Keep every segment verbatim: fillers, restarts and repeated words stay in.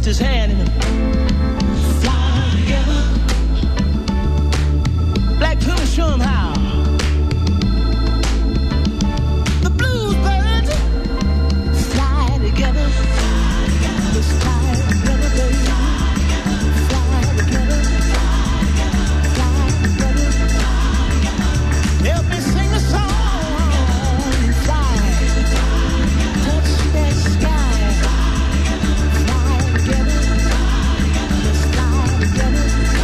his hand and fly together. Black Pumas show him how. The bluebirds fly together. Let's fly together, baby. Fly together. Fly together. Help me sing a song. Fly. Touch that sky. Fly together. Let's fly together.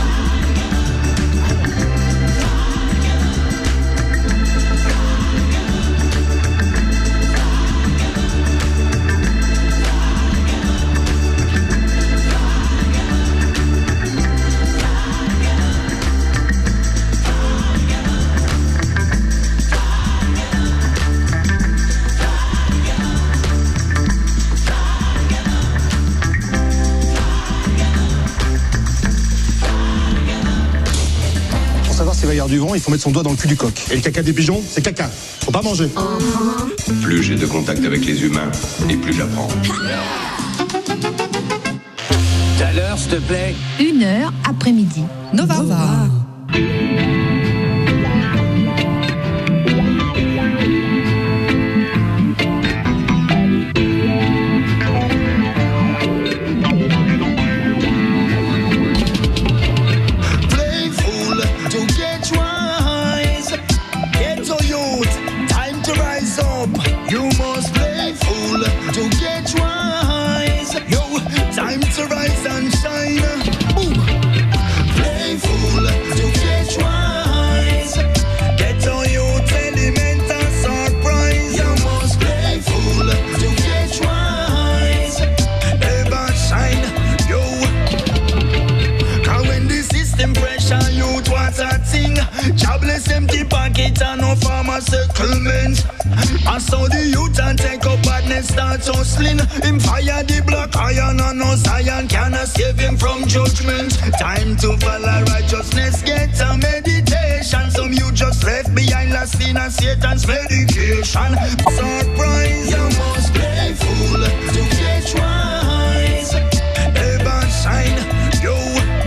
Pour savoir s'il va y avoir du vent, il faut mettre son doigt dans le cul du coq. Et le caca des pigeons, c'est caca. Faut pas manger. Plus j'ai de contact avec les humains, et plus j'apprends. T'as l'heure, s'il te plaît. Une heure après-midi. Nova. Nova. Playful to get wise. Get to youth, time to rise up. You must play fool to get wise. Yo, time to rise and shine. Boom. Play fool to get wise. Get to youth, elemental surprise. You must play fool to get wise. Ever shine, yo. Cause when the system pressure youth, what's a thing? Jobless empty pocket and no farmer settlement. And so the youth and take up badness start hustling. Him fire the black iron and no Zion cannot save him from judgment. Time to follow righteousness, get a meditation. Some you just left behind last in a Satan's medication. Surprise, you must play fool to get wise. Ever shine, yo.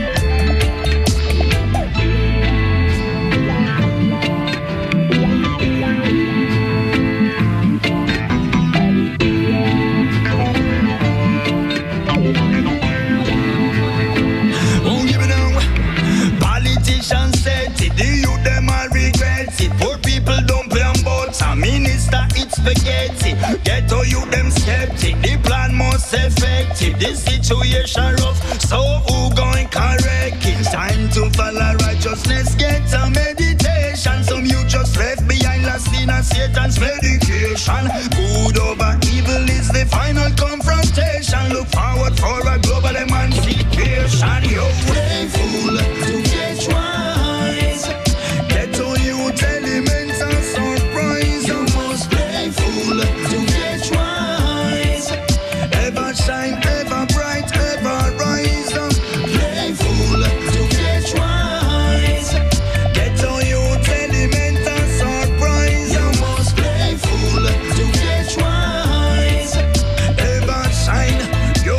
Won't give it down. Politicians said it, the youth them all regret it. Poor people don't play on boats, a minister it's spaghetti. Ghetto youth them skeptic, the plan most effective. The situation rough, so who going correct it? Time to follow righteousness, get a meditation. Some you just left behind last in a Satan's medication. Good over evil is the final confrontation. Look forward for a global emancipation. Yo, play fool to get wise. Get to you, elemental surprise. You must play fool to get wise. Ever shine, ever bright, ever rise. Play fool to get wise. Get to you, elemental surprise. You must play fool to get wise. Ever shine, yo.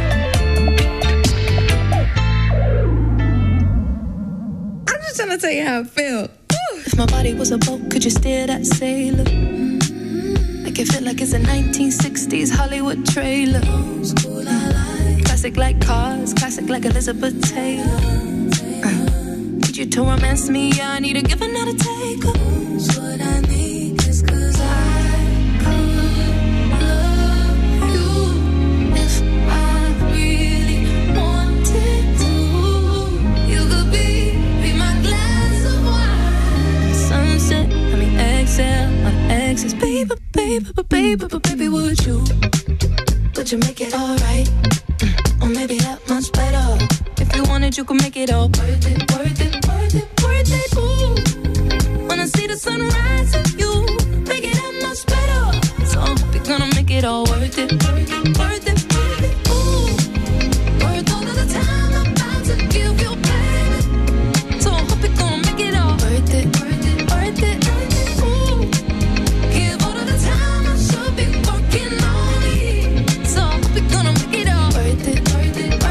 I'm just trying to tell you how I feel. If my body was a boat, could you steer that sailor? Make it feel like it's a nineteen sixties Hollywood trailer. Classic like cars, classic like Elizabeth Taylor. Uh, need you to romance me, I need a give and not a take. What I need is cause I could love you if I really wanted to. You could be, be my glass of wine. Sunset, I mean exhale, my exes. Baby, baby, baby, baby, baby, would you? Would you make it alright? Or maybe that much better. If you wanted, you could make it all worth it, worth it, worth it, worth it. Ooh. When I see the sunrise of you, make it that much better. So I hope you're gonna make it all worth it, worth it, worth it, worth it. Ooh. Worth all of the time I'm about to give you, baby. So I hope you're gonna make it all worth it, worth it, worth it, worth it. Ooh. Give all of the time I should be working on it. So I hope you're gonna make it all worth it, worth it.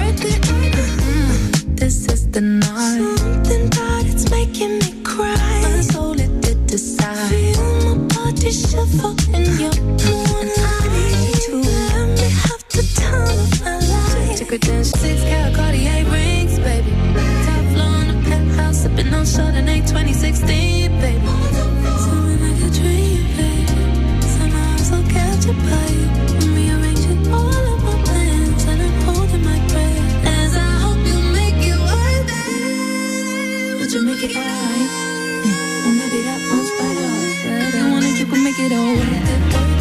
shuffle in your moonlight. To let me have the time of my life. Secret dance, six carat Cartier rings, baby. Top floor in the penthouse, sipping on Chardonnay twenty sixteen, baby. Something like a dream, baby. Somehow I'm so captured by you. I'm rearranging all of my plans, and I'm holding my breath as I hope you make it worth it. Would you make it right? Or maybe that one's better. If you want it, you can make it all worth it.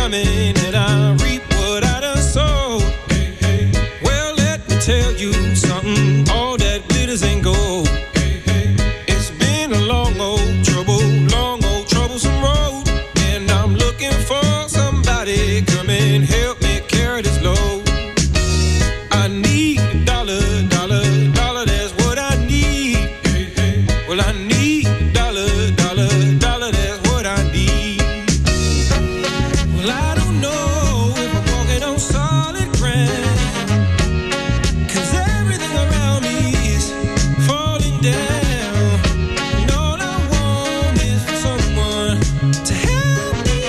coming and I reap what I done sowed. Hey, hey. Well, let me tell you something, all that glitters ain't gold. Hey, hey. It's been a long old trouble, long old troublesome road, and I'm looking for somebody come and help me carry this load. I need a dollar, dollar, dollar, that's what I need. Hey, hey. Well, I need a dollar, dollar, dollar, that's what I need. Well, I don't know if I'm walking on solid ground, 'cause everything around me is falling down. And all I want is for someone to help me.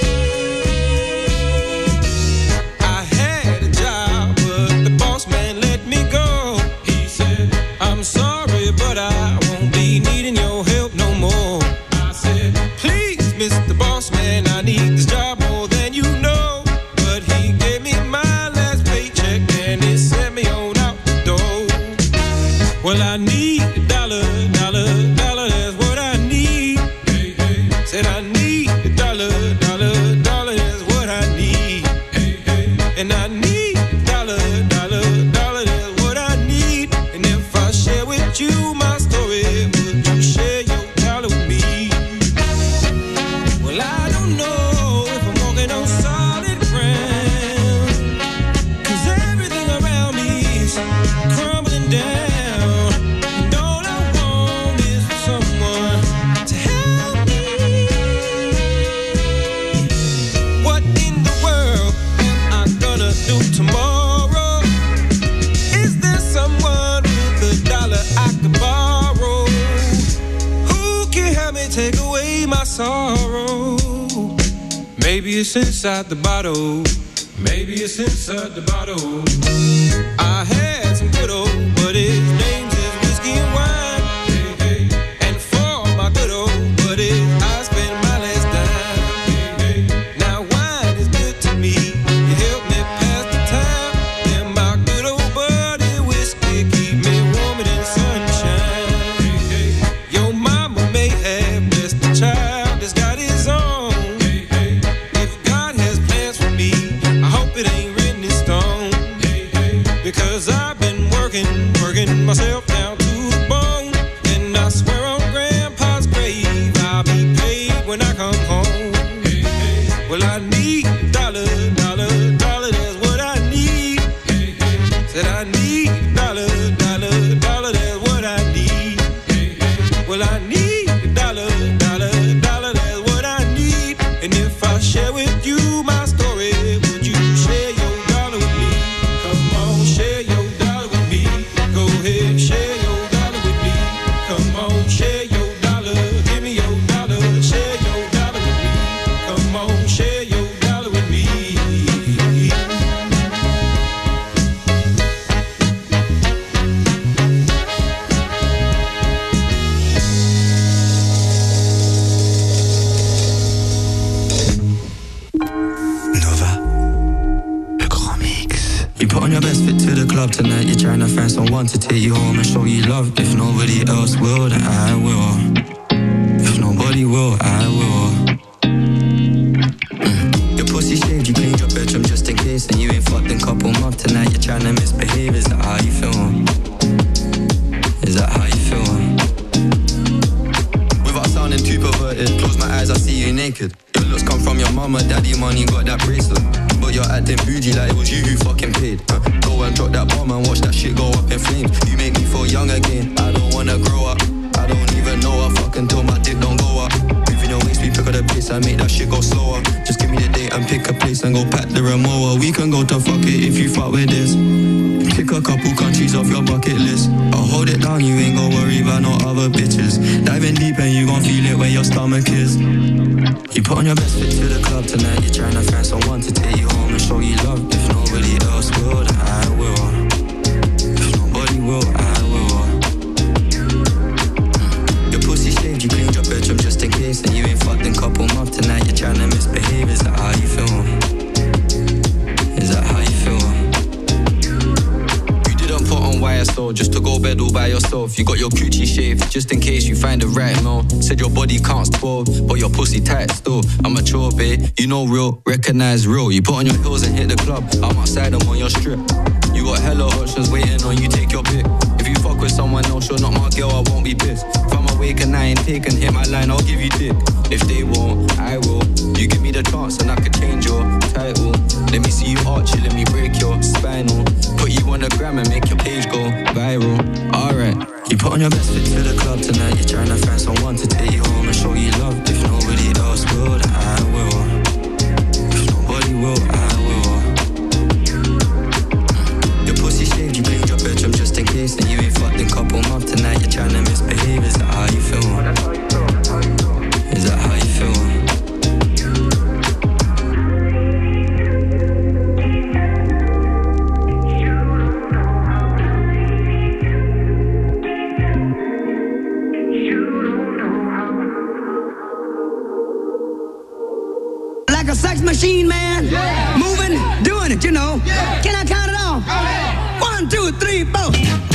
I had a job, but the boss man let me go. He said, I'm sorry, but I won't be needing your help no more. I said, please, Mister Boss Man, I need this job more than you know. But he gave me my last paycheck and it sent me on out the door. Well, I need a dollar, dollar, dollar, that's what I need. Hey, hey. Said I need a dollar, dollar, dollar, that's what I need. Hey, hey. And I need a dollar, dollar, dollar, that's what I need. And if I share with you my story, would you share your dollar with me? Well, I don't know if I'm walking on solid ground, 'cause everything around me is crumbling down. And all I want is for someone to help me. What in the world am I gonna do tomorrow? Is there someone with a dollar I could borrow? Who can help me take away my sorrow? Maybe it's inside the bottle. Maybe it's inside the bottle. I had some good old, but his name's is whiskey and wine. Hey, hey. And for my good old buddies, I spend my last dime. Hey, hey. Now wine is good to me, it helped me pass the time. And my good old buddy whiskey keep me warmer than sunshine. Hey, hey. Your mama may have blessed the child that's got his own. Hey, hey. If God has plans for me, I hope it ain't written in stone. Hey, hey. Because I've been working, working myself down to the bone. And I swear on Grandpa's grave, I'll be paid when I come home. Hey, hey. Well, I need a dollar, dollar, dollar, that's what I need. Hey, hey. Said I need a dollar, dollar, dollar, that's what I need. Hey, hey. Well, I need a dollar, dollar, dollar, that's what I need. And if I share with you my story, would you share your dollar with me? Come on, share your dollar with me. Go ahead, share your dollar with me. Come on, share your dollar. Give me your dollar, share your dollar with me. Come on, share your dollar with me. Nova, le grand mix. You put on your best fit to the club tonight. You're trying to find someone to take you home and show you love. If nobody else will, then I will. If nobody will, I will. Mm. Your pussy shaved, you cleaned your bedroom just in case, and you ain't fucked in couple months. Tonight you're trying to misbehave. Is that how you feel? Is that how you feel? Without sounding too perverted, close my eyes, I see you naked. Your looks come from your mama, daddy, money, got that bracelet. But you're acting bougie like it was you who fucking paid. uh, Go and drop that bomb and watch that shit go up in flames. You make me feel young again, I don't wanna grow up. I don't even know I fucking till my dick don't go up. Moving your waist, we pick up the pace, I make that shit go slower. Just give me the date and pick a place and go pack the remote. We can go to fuck it if you fuck with this. Pick a couple countries off your bucket list. I'll hold it down, you ain't gon' worry about no other bitches. Diving deep and you gon' feel it where your stomach is. You put on your best fit to the club tonight. You're trying to find someone to take you home and show you love. If nobody else will, then I will. If nobody will, I will. mm. Your pussy shaved, you cleaned your bedroom just in case, and you ain't fucked in couple months. Tonight you're trying to misbehave. Is that how you feel? Is that how you feel? You didn't put on Y S L just to go bed all all by yourself. You got your coochie shaved, just in case you find the right male. Said your body counts twelve, but your pussy tight still. I'm mature, babe, you know real, recognize real. You put on your heels and hit the club, I'm outside, I'm on your strip. You got hella options waiting on you, take your pick. If you fuck with someone else, you're not my girl, I won't be pissed. If I'm awake and I ain't taken, hit my line, I'll give you dick. If they won't, I will. You give me the chance and I could change your title. Let me see you arch it, let me break your spinal. Put you on the gram and make your page go viral. Alright. You put on your best fit to the club tonight. You're trying to find someone to take you home and show you love. If nobody else will, then I will. If nobody will, I will. Your pussy shaved, you cleaned your bedroom just in case. And you ain't fucked in couple months tonight. You're trying to misbehave. Is that how you feel? Is that how you feel? Like a sex machine, man. Yeah. Moving, doing it, you know. Yeah. Can I count it off? One, two, three, four.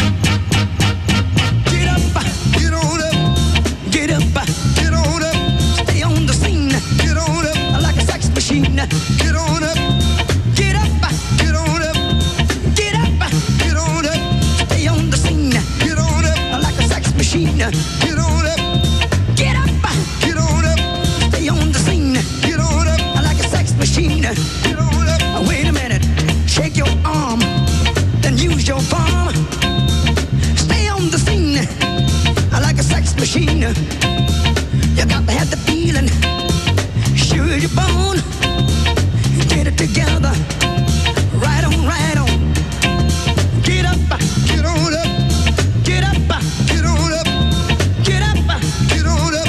Get up, get on up. Get up, get on up. Stay on the scene. Get on up. Like a sex machine. Get on up. Get up, get on up. Get up, get on up. Stay on the scene. Get on up. Like a sex machine. Get on up. Get up, get on up. Stay on the scene. Get on up. Machine. Get on up. Wait a minute. Shake your arm. Then use your palm. Stay on the scene. I like a sex machine. You got to have the feeling. Sure your bone. Get it together. Right on, right on. Get up. Get on up. Get up. Get on up. Get up. Get on up.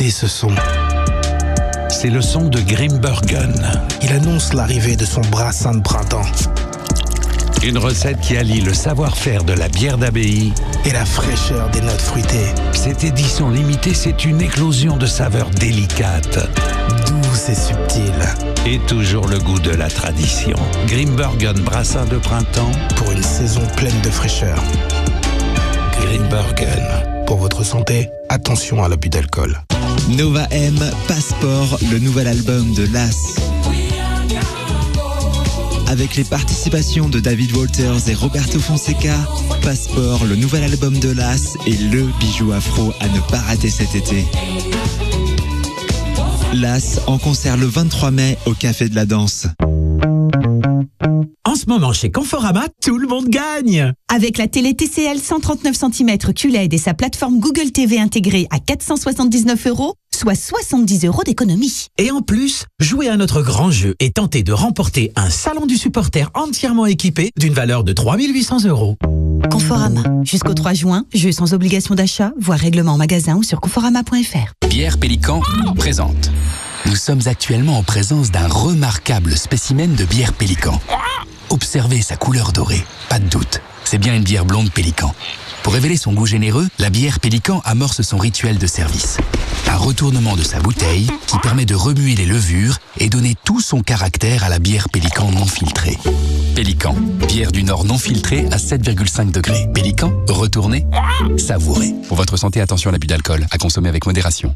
est ce son? C'est le son de Grimbergen. Il annonce l'arrivée de son brassin de printemps. Une recette qui allie le savoir-faire de la bière d'abbaye et la fraîcheur des notes fruitées. Cette édition limitée, c'est une éclosion de saveurs délicates, douces et subtiles. Et toujours le goût de la tradition. Grimbergen brassin de printemps pour une saison pleine de fraîcheur. Grimbergen. Pour votre santé, attention à l'abus d'alcool. Nova M, Passeport, le nouvel album de Las. Avec les participations de David Walters et Roberto Fonseca, Passeport, le nouvel album de Las est le bijou afro à ne pas rater cet été. Las en concert le vingt-trois mai au Café de la Danse. En ce moment, chez Conforama, tout le monde gagne. Avec la télé T C L cent trente-neuf centimètres Q L E D et sa plateforme Google T V intégrée à quatre cent soixante-dix-neuf euros, soit soixante-dix euros d'économie. Et en plus, jouez à notre grand jeu et tentez de remporter un salon du supporter entièrement équipé d'une valeur de trois mille huit cents euros. Conforama. Jusqu'au trois juin, jeu sans obligation d'achat, voire règlement en magasin ou sur conforama point f r. Bière Pélican présente. Nous sommes actuellement en présence d'un remarquable spécimen de bière Pélican. Observez sa couleur dorée, pas de doute, c'est bien une bière blonde Pélican. Pour révéler son goût généreux, la bière Pélican amorce son rituel de service. Un retournement de sa bouteille qui permet de remuer les levures et donner tout son caractère à la bière Pélican non filtrée. Pélican, bière du Nord non filtrée à sept virgule cinq degrés. Pélican, retournez, savourez. Pour votre santé, attention à l'abus d'alcool, à consommer avec modération.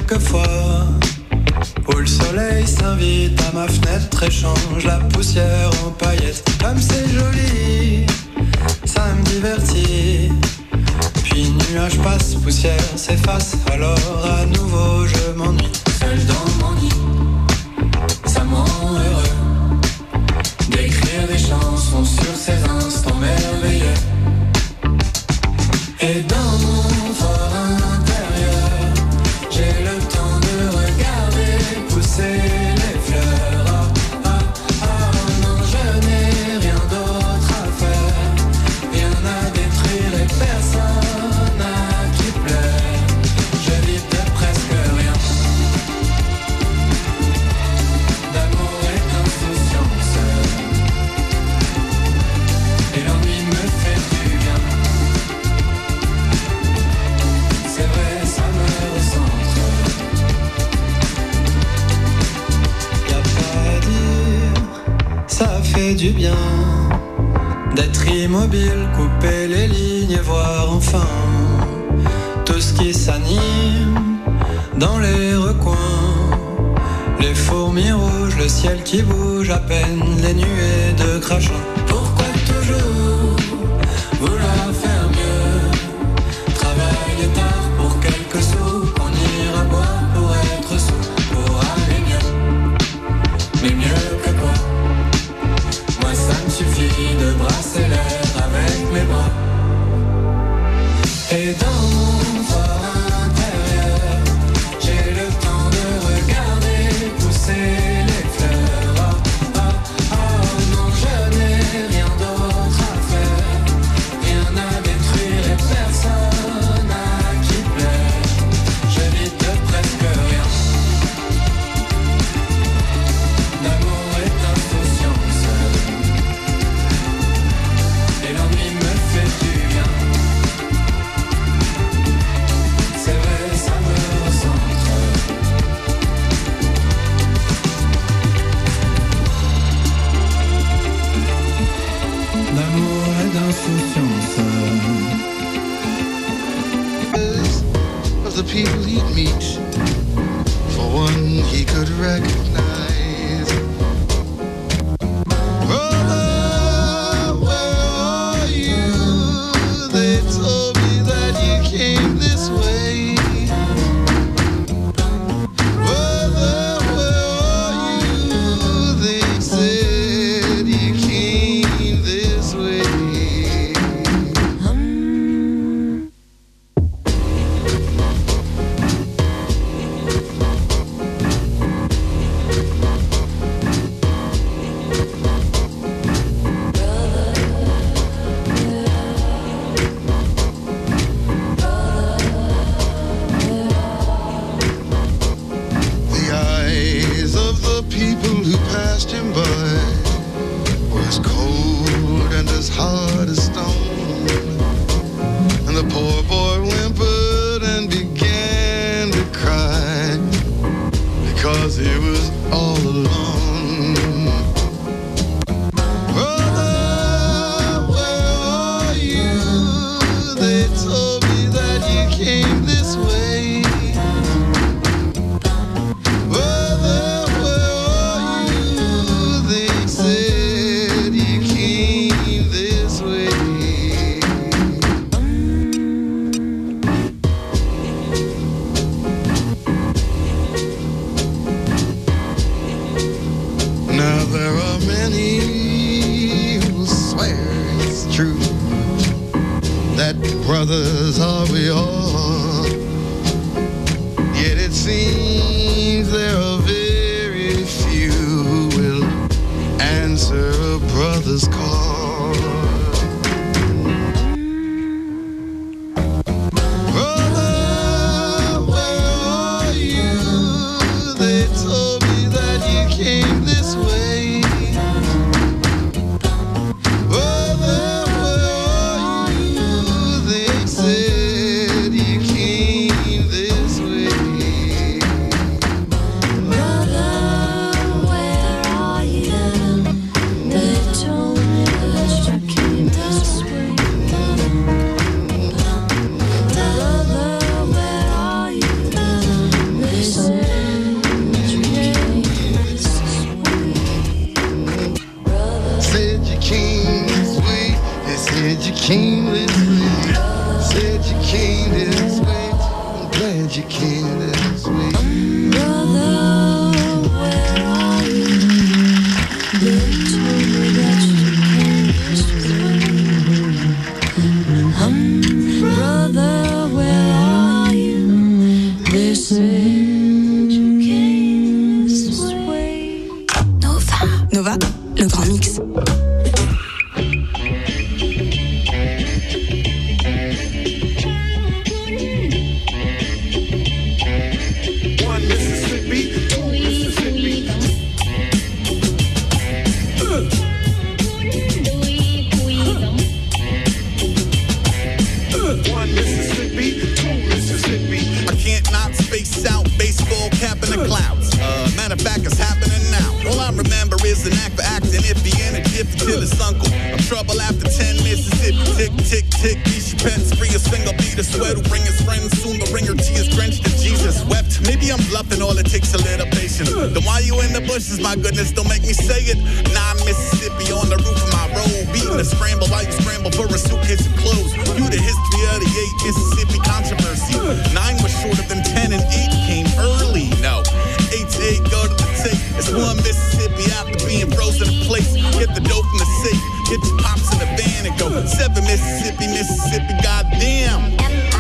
quelquefois où le soleil s'invite à ma fenêtre et change la poussière en paillettes. Comme c'est joli, ça me divertit. Puis nuage passe, poussière s'efface, alors à nouveau je m'ennuie. Seul dans mon lit, ça me rend heureux d'écrire des chansons sur ces instants merveilleux. Et dans mon fort intérieur, j'ai le temps de regarder pousser les fleurs. Ah, ah, ah, non, je n'ai rien d'autre à faire, rien à détruire et personne à qui plaire. Je vis de presque rien, d'amour et d'insouciance, et l'ennui me fait du bien. C'est vrai, ça me recentre. Y'a pas à dire, ça fait du bien d'être immobile, couper les lignes et voir enfin tout ce qui s'anime dans les recoins. Les fourmis rouges, le ciel qui bouge à peine, les nuées de crachin. Pourquoi toujours vouloir faire mieux? Travailler tard pour quelques sous, on ira boire pour être sous, pour aller mieux. Mais mieux que quoi? Moi ça me suffit de brasser l'air avec mes bras. Et dans mon fort intérieur, j'ai le temps de regarder pousser les fleurs. Ah, ah, ah, non, je n'ai rien d'autre à faire, rien à détruire et personne à qui plaire. Je vis de presque rien, d'amour et d'insouciance, et l'ennui me fait du bien. C'est vrai, ça me recentre. D'amour et d'insouciance. Of the people he'd meet, for one he could recognize. Brother, where are you? They told me that you came this way. Brother, where are you? They said you came this way. The eyes of the people who passed him by were as cold and as hard as stone. And the poor boy whimpered and began to cry because he was all alone. Brother, where are you? They told me that you came this way. Brother, where are you? They said you came this way. Now there are many who swear it's true that brothers are we all. Yet it seems there are very few who will answer a brother's call. Brother, where are you? They told me that you came this way. Brother, where are you? They said Nova, le grand mix. Out baseball cap in the clouds. Uh, matter of fact, it's happening now. All I remember is an act for acting iffy and a jiffy till it's uncle. I'm trouble after ten Mississippi. Tick, tick, tick. These your pets free a single beat. A sweat will bring his friends. Soon the ringer tears drenched as Jesus wept. Maybe I'm bluffing. All it takes a little patience. Then why you in the bushes? My goodness, don't make me say it. Nine Mississippi on the roof of my road. Beating a scramble while you scramble for a suitcase of clothes. You the history of the eight Mississippi controversy. Nine was shorter than ten and eight came early. No, eight to eight go to the tape. It's one Mississippi after being frozen in place. Get the dough from the safe. Get your pops in the van and go. Seven Mississippi, Mississippi, goddamn.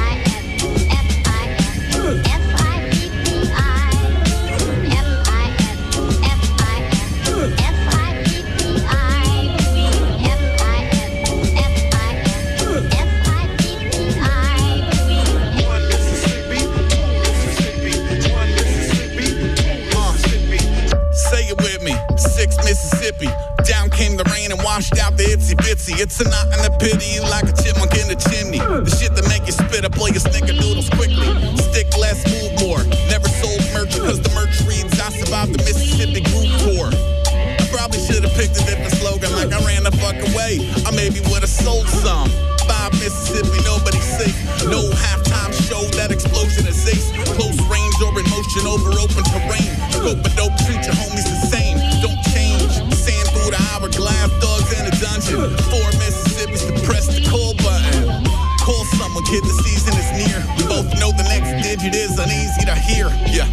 Mississippi. Down came the rain and washed out the itsy bitsy. It's a knot in the pity, you like a chipmunk in the chimney. The shit that make you spit up all your snickerdoodles quickly. Stick less, move more. Never sold merch because the merch reads I survived the Mississippi group tour. I probably should have picked a different slogan like I ran the fuck away. I maybe would have sold some. Five Mississippi, nobody safe. No halftime show, that explosion is ace. Close range or in motion over open terrain. Scope a dope, treat your homies the same. Don't change. Sand through the hourglass, dogs in a dungeon. Four Mississippis to press the call button. Call someone, kid, the season is near. We both know the next digit is uneasy to hear. Yeah.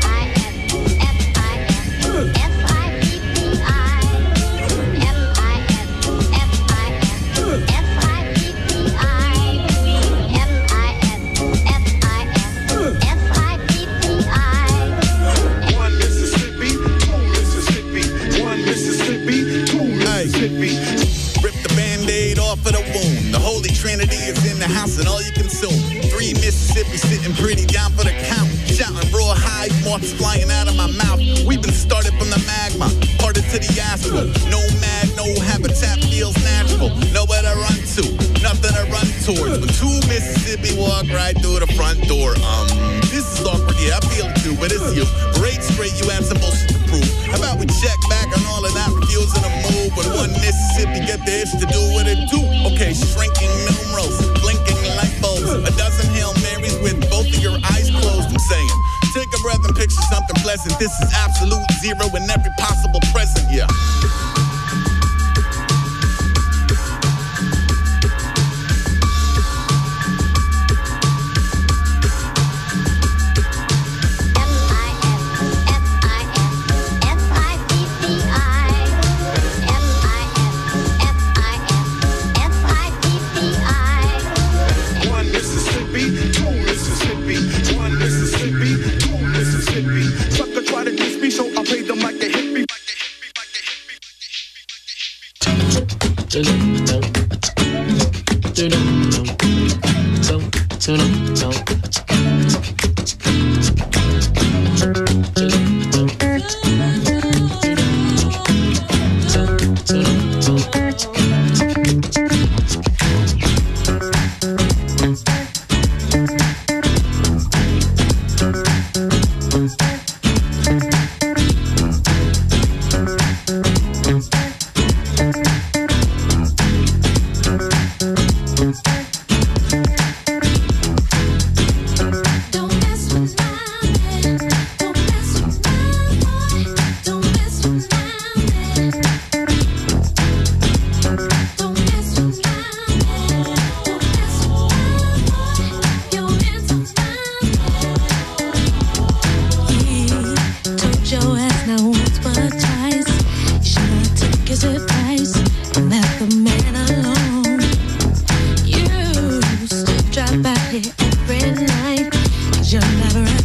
Rip the band-aid off of the wound. The Holy Trinity is in the house and all you consume. Three Mississippi sitting pretty down for the count. Shouting raw high, moths flying out of my mouth. We've been started from the magma, parted to the asphalt. No mag, no habitat feels natural. Nowhere to run to, nothing to run towards. When two Mississippi walk right through the front door. Um, this is awkward, yeah, I feel it too, but it's you. Parade straight, you had some bullshit to prove. How about we check back on all of that, refusing to move? When one Mississippi get the itch to do what it do. Okay, shrinking numerals, blinking light bulbs. A dozen Hail Marys with both of your eyes closed. I'm saying, take a breath and picture something pleasant. This is absolute zero in every possible present, yeah.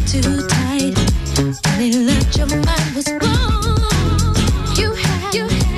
You had, you had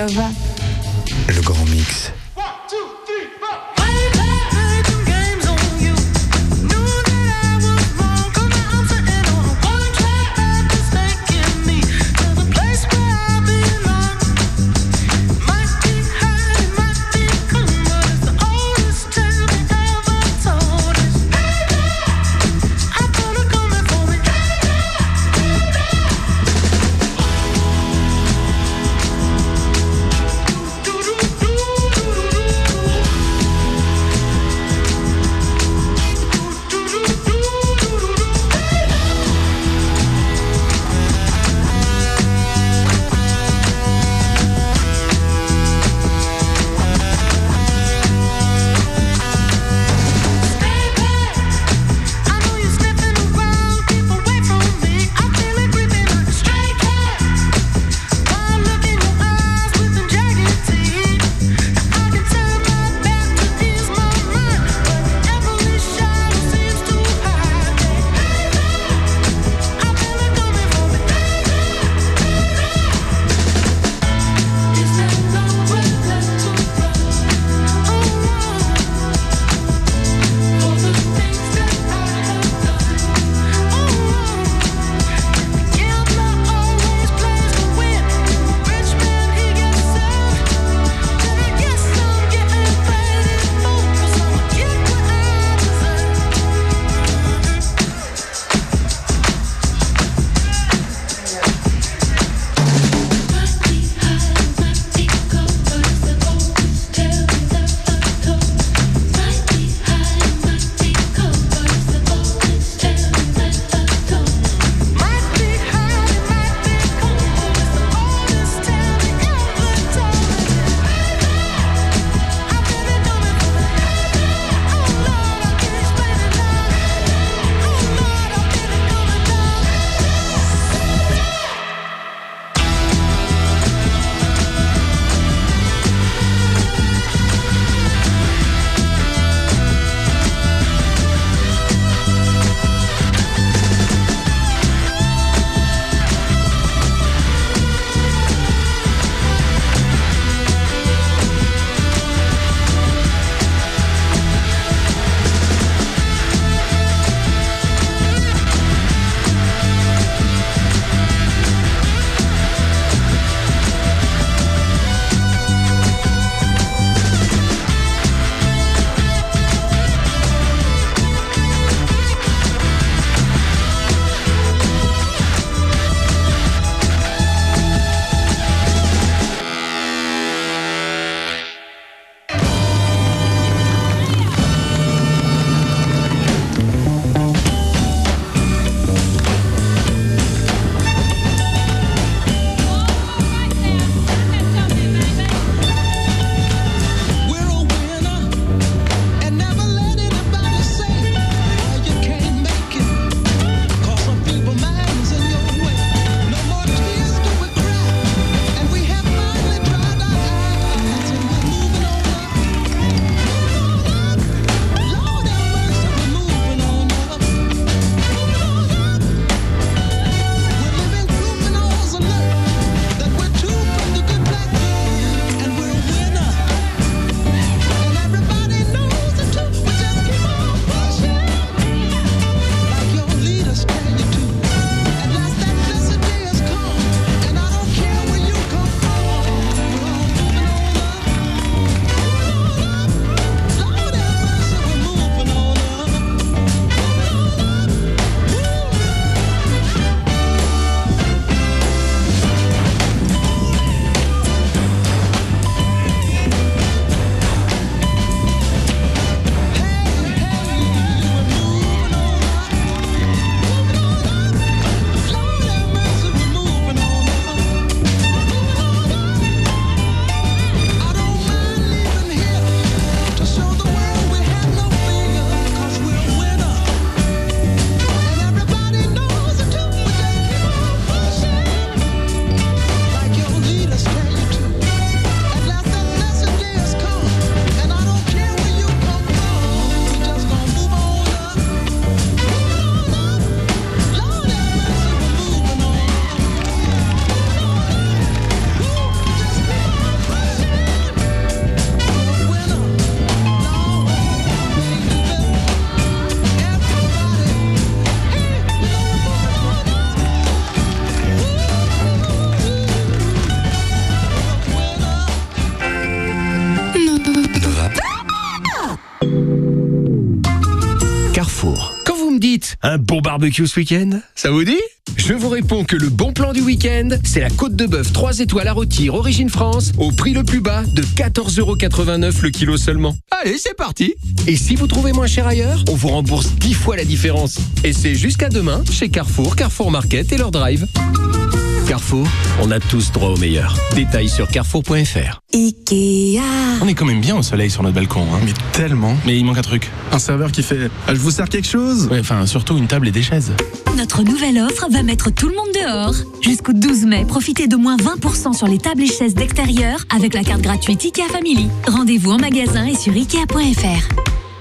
Nova. Le grand mix. Do do do do. dites, un bon barbecue ce week-end, ça vous dit? Je vous réponds que le bon plan du week-end, c'est la côte de bœuf trois étoiles à rôtir Origine France au prix le plus bas de quatorze euros quatre-vingt-neuf le kilo seulement. Allez, c'est parti. Et si vous trouvez moins cher ailleurs, on vous rembourse dix fois la différence. Et c'est jusqu'à demain chez Carrefour, Carrefour Market et leur drive. Carrefour, on a tous droit au meilleur. Détails sur carrefour point f r. Ikea. On est quand même bien au soleil sur notre balcon, hein. Mais tellement. Mais il manque un truc. Un serveur qui fait ah, « Je vous sers quelque chose ?» Ouais, enfin, surtout une table et des chaises. Notre nouvelle offre va mettre tout le monde dehors. Jusqu'au douze mai, profitez de moins vingt pour cent sur les tables et chaises d'extérieur avec la carte gratuite Ikea Family. Rendez-vous en magasin et sur ikea point f r.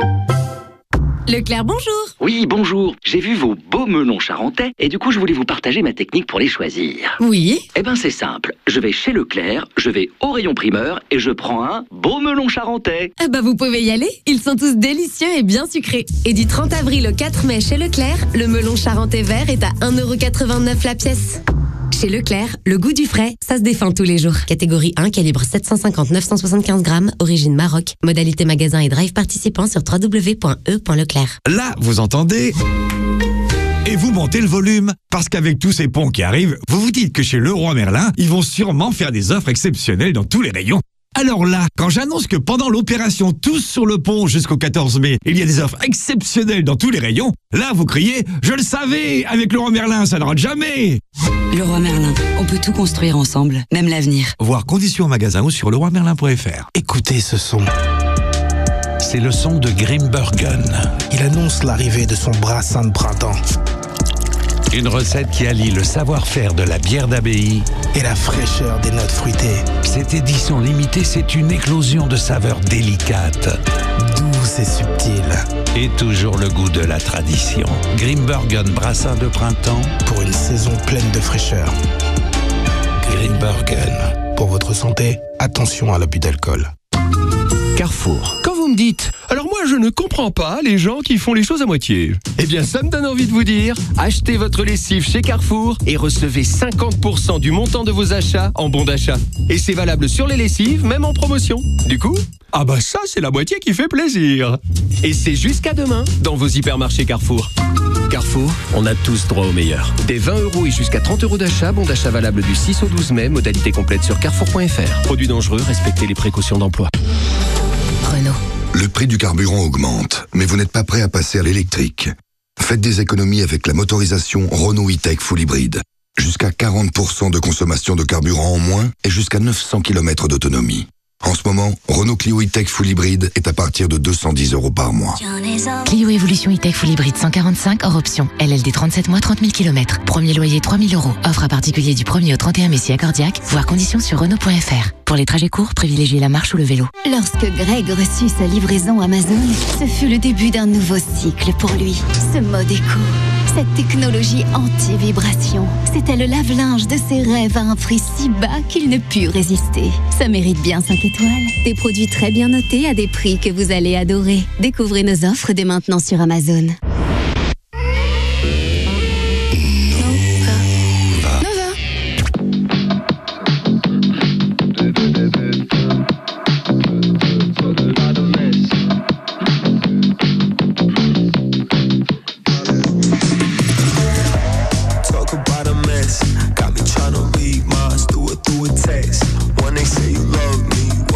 Leclerc, bonjour. Oui, bonjour. J'ai vu vos beaux melons charentais et du coup, je voulais vous partager ma technique pour les choisir. Oui. Eh ben, c'est simple. Je vais chez Leclerc, je vais au rayon primeur et je prends un beau melon charentais. Ah bah, vous pouvez y aller. Ils sont tous délicieux et bien sucrés. Et du trente avril au quatre mai chez Leclerc, le melon charentais vert est à un euro quatre-vingt-neuf la pièce. Chez Leclerc, le goût du frais, ça se défend tous les jours. Catégorie un, calibre sept cent cinquante à neuf cent soixante-quinze grammes, origine Maroc. Modalité magasin et drive participant sur w w w point e point leclerc. Là, vous entendez ? Et vous montez le volume, parce qu'avec tous ces ponts qui arrivent, vous vous dites que chez Leroy Merlin, ils vont sûrement faire des offres exceptionnelles dans tous les rayons. Alors là, quand j'annonce que pendant l'opération Tous sur le pont jusqu'au quatorze mai, il y a des offres exceptionnelles dans tous les rayons, là vous criez « Je le savais, avec Leroy Merlin, ça ne rate jamais !» Leroy Merlin, on peut tout construire ensemble, même l'avenir. Voir conditions en magasin ou sur leroy merlin point f r. Écoutez ce son. C'est le son de Grimbergen. Il annonce l'arrivée de son brassin de printemps. Une recette qui allie le savoir-faire de la bière d'abbaye et la fraîcheur des notes fruitées. Cette édition limitée, c'est une éclosion de saveurs délicates, douces et subtiles. Et toujours le goût de la tradition. Grimbergen brassin de printemps pour une saison pleine de fraîcheur. Grimbergen. Pour votre santé, attention à l'abus d'alcool. Carrefour. Quand vous me dites « Alors moi, je ne comprends pas les gens qui font les choses à moitié », eh bien, ça me donne envie de vous dire « Achetez votre lessive chez Carrefour et recevez cinquante pour cent du montant de vos achats en bon d'achat. Et c'est valable sur les lessives, même en promotion. Du coup, ah bah ça, c'est la moitié qui fait plaisir. Et c'est jusqu'à demain dans vos hypermarchés Carrefour. Carrefour, on a tous droit au meilleur. Des vingt euros et jusqu'à trente euros d'achat, bon d'achat valable du six au douze mai, modalité complète sur carrefour point f r. Produits dangereux, respectez les précautions d'emploi. Renault. Le prix du carburant augmente, mais vous n'êtes pas prêt à passer à l'électrique. Faites des économies avec la motorisation Renault E-Tech Full Hybrid. Jusqu'à quarante pour cent de consommation de carburant en moins et jusqu'à neuf cents kilomètres d'autonomie. En ce moment, Renault Clio E-Tech Full Hybrid est à partir de deux cent dix euros par mois. Clio Evolution E-Tech Full Hybrid cent quarante-cinq hors option. L L D trente-sept mois, trente mille kilomètres. Premier loyer trois mille euros. Offre à particulier du premier au trente et un mai si accordiaque. Voir conditions sur Renault point f r. Pour les trajets courts, privilégiez la marche ou le vélo. Lorsque Greg reçut sa livraison Amazon, ce fut le début d'un nouveau cycle pour lui. Ce mode éco, cette technologie anti-vibration, c'était le lave-linge de ses rêves à un prix si bas qu'il ne put résister. Ça mérite bien cinq étoiles. Des produits très bien notés à des prix que vous allez adorer. Découvrez nos offres dès maintenant sur Amazon.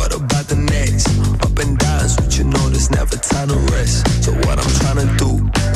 Never time to rest. So what I'm trying to do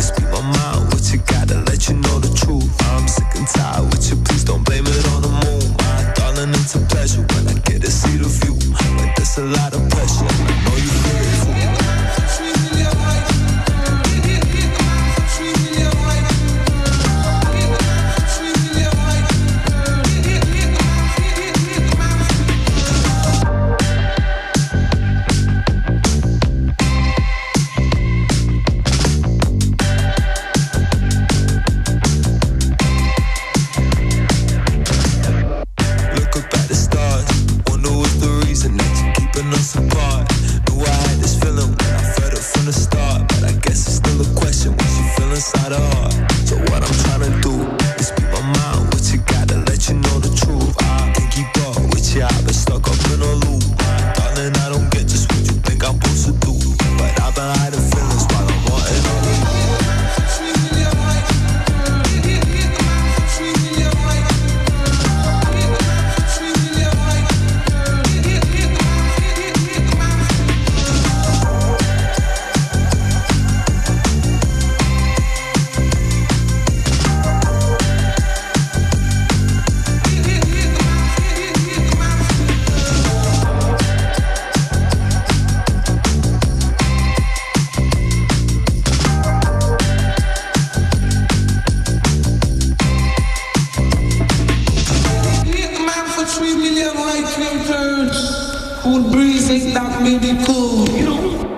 think that may be cool, you know?